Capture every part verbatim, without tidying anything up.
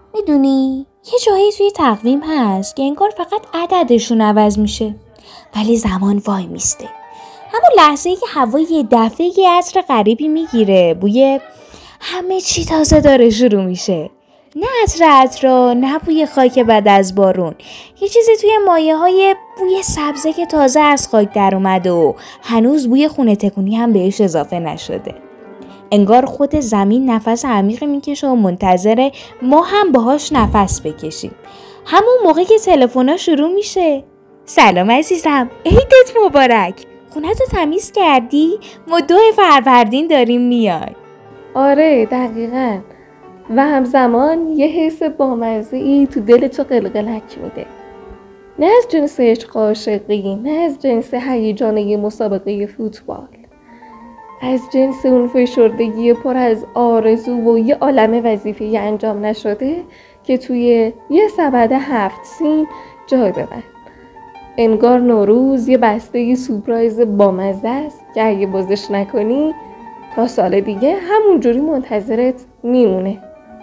میدونی یه جایی توی تقویم هست که انگار فقط عددشون عوض میشه ولی زمان وای میسته. همون لحظه‌ای که هوا یه دفعه یه عطر غریبی میگیره، بوی همه چی تازه داره شروع میشه. نه عطر عطرا، نه بوی خاک بعد از بارون. یه چیزی توی مایه های بوی سبزه که تازه از خاک در اومده و هنوز بوی خونه تکونی هم بهش اضافه نشده. انگار خود زمین نفس عمیقی میکشه و منتظره ما هم باهاش نفس بکشیم. همون موقع که تلفن‌ها شروع میشه. سلام عزیزم، عیدت مبارک. خونه تو تمیز کردی؟ ما دو فروردین داریم میای. آره دقیقاً. و همزمان یه حس بامزه‌ای تو دل تو قلقلک میده. نه از جنس عشق و عاشقی، نه از جنس هیجان مسابقه فوتبال. از جنس اون فشردگی پر از آرزو و یه عالمه وظیفه انجام نشده که توی یه سبد هفت سین جای ببند. انگار نوروز یه بسته سورپرایز بامزه است که اگه بازش نکنی تا سال دیگه همونجوری منتظرت میمونه.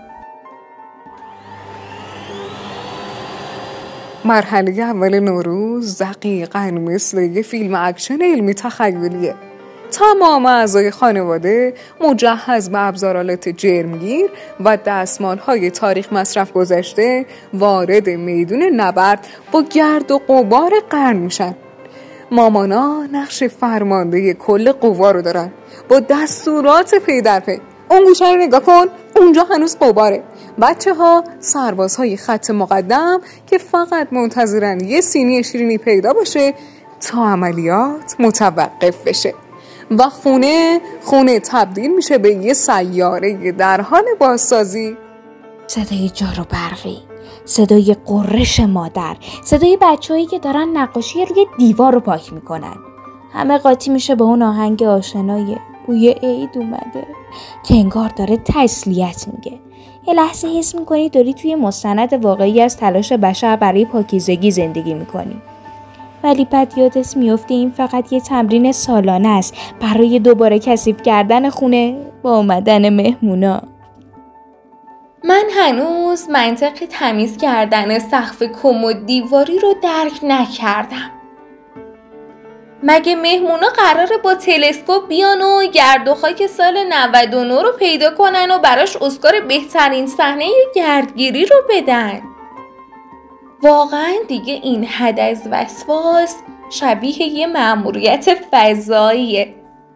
مرحله اول نوروز دقیقاً مثل یه فیلم اکشن علمی تخیلیه. تمام اعضای خانواده مجهز به ابزارالات جرمگیر و دستمال‌های تاریخ مصرف گذشته وارد میدون نبرد با گرد و غبار قرن میشن. مامانا نقش فرمانده کل قوا رو دارن با دستورات پی در پی. اون گوشه رو نگاه کن، اونجا هنوز غباره. بچه ها سربازهای خط مقدم که فقط منتظرن یه سینی شیرینی پیدا باشه تا عملیات متوقف بشه و خونه خونه تبدیل میشه به یه سیاره در حال بازسازی. صدای جارو برقی، صدای قررش مادر، صدای بچه‌هایی که دارن نقاشی روی دیوار رو پاک میکنن. همه قاطی میشه به اون آهنگ آشنای بوی عید اومده که انگار داره تسلیت میگه. یه لحظه حس میکنی داری توی مستند واقعی از تلاش بشر برای پاکیزگی زندگی میکنی. ولی بعد یادت میفته این فقط یه تمرین سالانه است برای دوباره کثیف کردن خونه با اومدن مهمونا. من هنوز منطق تمیز کردن سقف کمد دیواری رو درک نکردم. مگه مهمونا قراره با تلسکوپ بیان و گرد و خاک سال نود و نه رو پیدا کنن و براش اسکار بهترین صحنه گردگیری رو بدن؟ واقعا دیگه این حد از وسواس شبیه یه مأموریت فضاییه.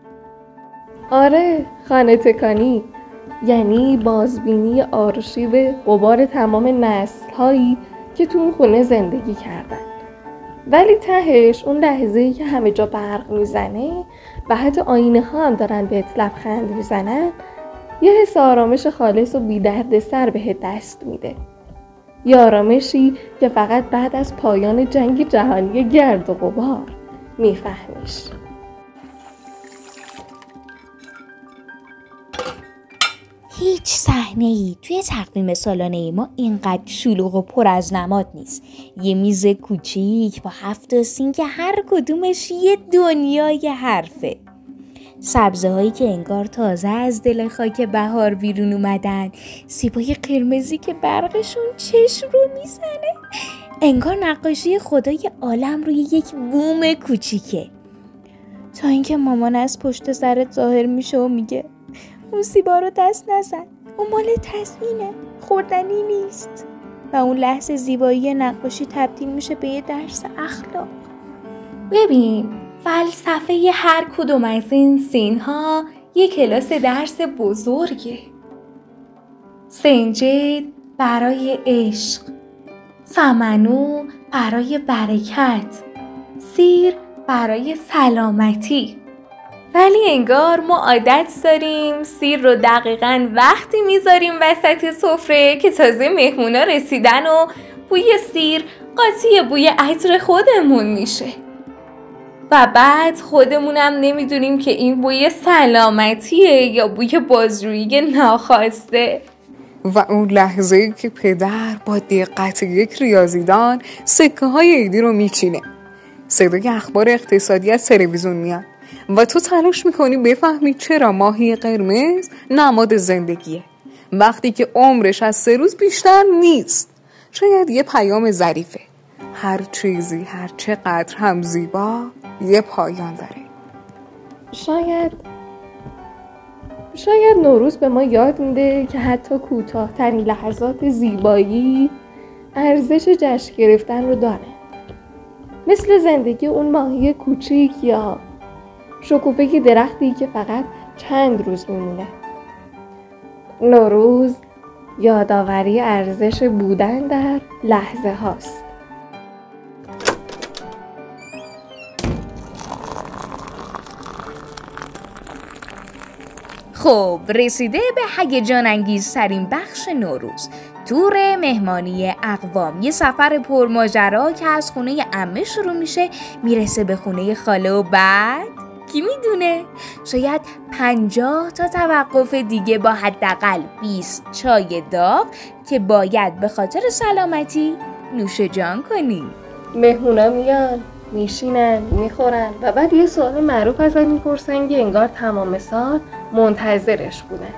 آره، خانه تکانی یعنی بازبینی آرشیو غبار تمام نسل‌هایی که تو اون خونه زندگی کردن. ولی تهش اون لحظه‌ای که همه جا برق میزنه و حتی آینه ها هم دارن بهت لبخند میزنن، یه حس آرامش خالص و بی درد سر بهت دست میده. یه آرامشی که فقط بعد از پایان جنگ جهانی گرد و غبار میفهمیش. هیچ صحنه‌ای توی تقویم سالانه ما اینقدر شلوغ و پر از نماد نیست. یه میز کوچیک با هفت سین که هر کدومش یه دنیای حرفه. سبزه هایی که انگار تازه از دل خاک بهار بیرون اومدن، سیبای قرمزی که برقشون چشم رو میزنه، انگار نقاشی خدای عالم روی یک بوم کوچیکه. تا اینکه مامان از پشت سرت ظاهر میشه و میگه اون سیبا رو دست نزن، اون مال تزیینه، خوردنی نیست. و اون لحظه زیبایی نقاشی تبدیل میشه به یه درس اخلاق. ببین، فلسفه هر کدوم از این سین‌ها یه کلاس درس بزرگه. سنجد برای عشق، سمنو برای برکت، سیر برای سلامتی. ولی انگار ما عادت داریم سیر رو دقیقاً وقتی میذاریم وسط سفره که تازه مهمونا رسیدن و بوی سیر قاطی بوی عطر خودمون میشه. و بعد خودمونم نمیدونیم که این بوی سلامتیه یا بوی بازجویی ناخواسته. و اون لحظه‌ای که پدر با دقت یک ریاضیدان سکه های عیدی رو میچینه، صدای اخبار اقتصادی از تلویزیون میاد و تو تلاش میکنی بفهمی چرا ماهی قرمز نماد زندگیه وقتی که عمرش از سه روز بیشتر نیست. شاید یه پیام ظریفه. هر چیزی هر چقدر هم زیبا یه پایان داره. شاید شاید نوروز به ما یاد میده که حتی کوتاه‌ترین لحظات زیبایی ارزش جشن گرفتن رو داره. مثل زندگی اون ماهی کوچیک یا شکوفه درختی که فقط چند روز میمونه. نوروز یادآوری ارزش بودن در لحظه هاست. خب رسیده به هیجان انگیزترین بخش نوروز، تور مهمانی اقوام. یه سفر پرماجرا که از خونه عمه شروع میشه میرسه به خونه خاله و بعد کی میدونه؟ شاید پنجاه تا توقف دیگه با حداقل بیست چای داغ که باید به خاطر سلامتی نوش جان کنی. مهمونا میان، میشینن، میخورن و بعد یه سوال معروف ازت میپرسن که انگار تمام سال منتظرش بودن.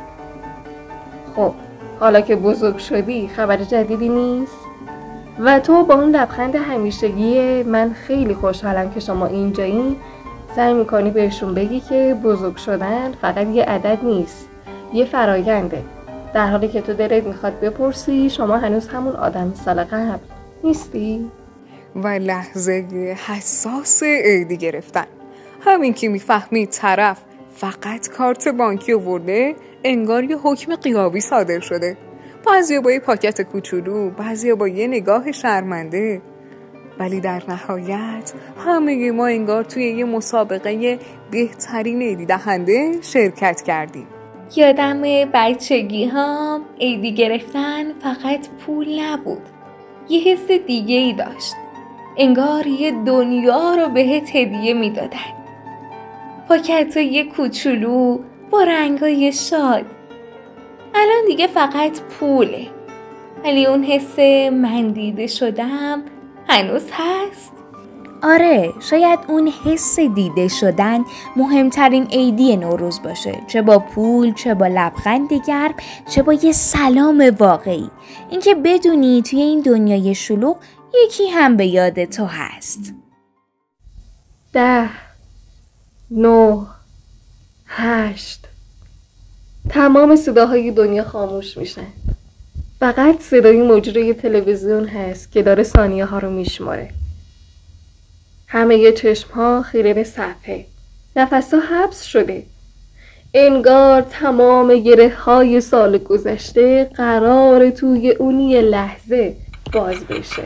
خب حالا که بزرگ شدی خبر جدیدی نیست؟ و تو با اون لبخند همیشگی من خیلی خوشحالم که شما اینجایین سعی میکنی بهشون بگی که بزرگ شدن فقط یه عدد نیست، یه فراینده، در حالی که تو دلت میخواد بپرسی شما هنوز همون آدم سال قبل نیستی؟ و لحظه حساس عیدی گرفتن، همین که میفهمی طرف فقط کارت بانکی آورده انگار یه حکم غیابی صادر شده. بعضیا با یه پاکت کوچولو، بعضیا با یه نگاه شرمنده، ولی در نهایت همه ما انگار توی یه مسابقه بهترین عیدی دهنده شرکت کردیم. یادم بچگی هم عیدی گرفتن فقط پول نبود، یه حس دیگه ای داشت، انگار یه دنیا رو بهت هدیه میدادن. پاکتای کوچولو با رنگای شاد. الان دیگه فقط پوله، ولی اون حس من دیده شدم هنوز هست. آره، شاید اون حس دیده شدن مهمترین عیدی نوروز باشه، چه با پول، چه با لبخند گرم، چه با یه سلام واقعی. اینکه بدونی توی این دنیای شلوغ یکی هم به یاد تو هست. ده، نه، هشت. تمام صداهای دنیا خاموش میشن. فقط صدای مجری تلویزیون هست که داره ثانیه ها رو میشماره. همه ی چشم ها خیره به صفحه. نفس ها حبس شده. انگار تمام گره های سال گذشته قرار توی اونی لحظه باز بشه.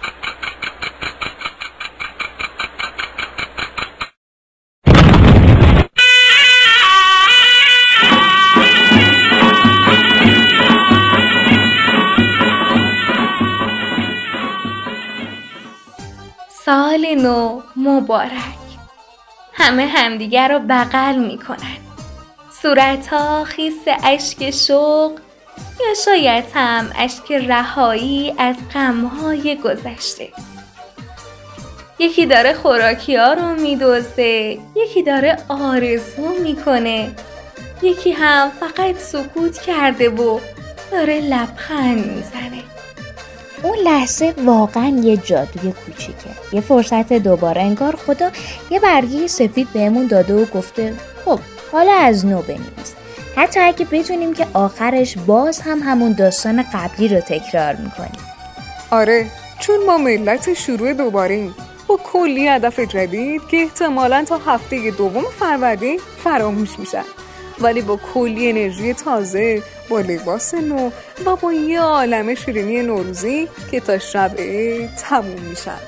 سال نو مبارک. همه همدیگر رو بغل میکنن. صورتها خیس اشک شوق یا شاید هم اشک رهایی از غمهای گذشته. یکی داره خوراکی ها رو میدوزه، یکی داره آرزو میکنه، یکی هم فقط سکوت کرده و داره لبخند میزنه. اون لحظه واقعا یه جادوی کوچیکه، یه فرصت دوباره. انگار خدا یه برگه سفید بهمون داده و گفته خب حالا از نو بنویس، حتی اگه بدونیم که آخرش باز هم همون داستان قبلی رو تکرار میکنیم. آره، چون ما ملت شروع دوباره‌ایم با کلی هدف جدید که احتمالاً تا هفته دوم فروردین فراموش میشن، ولی با کلی انرژی تازه، با لباس نو و با یه عالمه شیرینی نوروزی که تا شب تموم میشن.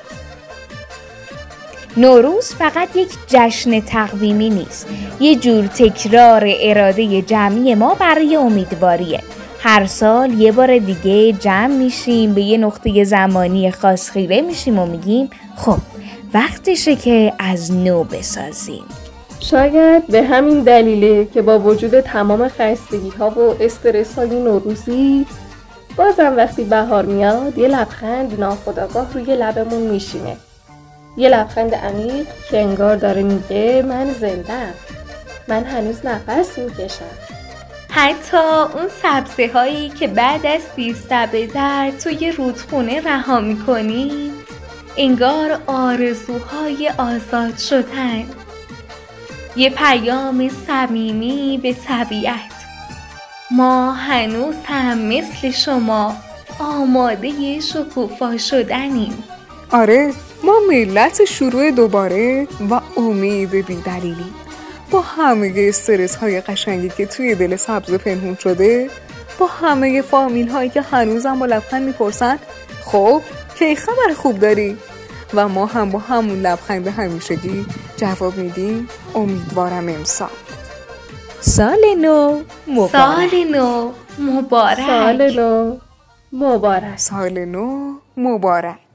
نوروز فقط یک جشن تقویمی نیست، یه جور تکرار اراده جمعی ما برای امیدواریه. هر سال یه بار دیگه جمع میشیم، به یه نقطه زمانی خاص خیره میشیم و میگیم خب وقتشه که از نو بسازیم. شاید به همین دلیله که با وجود تمام خستگی ها و استرس های نوروزی بازم وقتی بهار میاد یه لبخند ناخودآگاه روی لبمون میشینه. یه لبخند عمیق که انگار داره میگه من زنده‌ام، من هنوز نفس میکشم. حتی اون سبزه هایی که بعد از سیزده در توی رودخونه رها میکنیم انگار آرزوهای آزاد شدن. یه پیام صمیمی به طبیعت. ما هنوز هم مثل شما آماده شکوفا شدنیم. آره، ما ملت شروع دوباره و امید بی‌دلیلی. با همه استرس های قشنگی که توی دل سبز پنهون شده، با همه فامیل هایی که هنوزم با لبخند میپرسن خب کی خبر خوب داری؟ و ما هم با همون لبخند همیشگی جواب میدیم امیدوارم امسال. سال نو مبارک. سال نو مبارک. سال نو مبارک. سال نو مبارک.